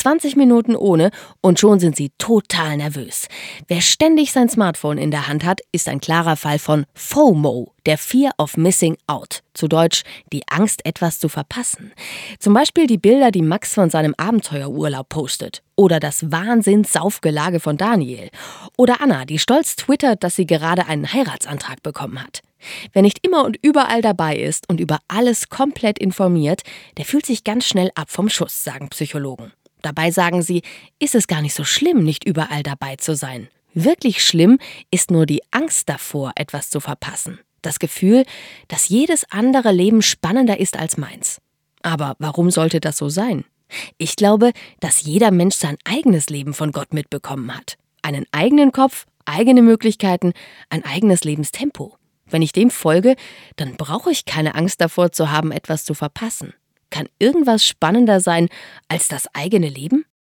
20 Minuten ohne und schon sind sie total nervös. Wer ständig sein Smartphone in der Hand hat, ist ein klarer Fall von FOMO, der Fear of Missing Out. Zu Deutsch, die Angst, etwas zu verpassen. Zum Beispiel die Bilder, die Max von seinem Abenteuerurlaub postet. Oder das Wahnsinns-Saufgelage von Daniel. Oder Anna, die stolz twittert, dass sie gerade einen Heiratsantrag bekommen hat. Wer nicht immer und überall dabei ist und über alles komplett informiert, der fühlt sich ganz schnell ab vom Schuss, sagen Psychologen. Dabei sagen sie, ist es gar nicht so schlimm, nicht überall dabei zu sein. Wirklich schlimm ist nur die Angst davor, etwas zu verpassen. Das Gefühl, dass jedes andere Leben spannender ist als meins. Aber warum sollte das so sein? Ich glaube, dass jeder Mensch sein eigenes Leben von Gott mitbekommen hat. Einen eigenen Kopf, eigene Möglichkeiten, ein eigenes Lebenstempo. Wenn ich dem folge, dann brauche ich keine Angst davor zu haben, etwas zu verpassen. Kann irgendwas spannender sein als das eigene Leben?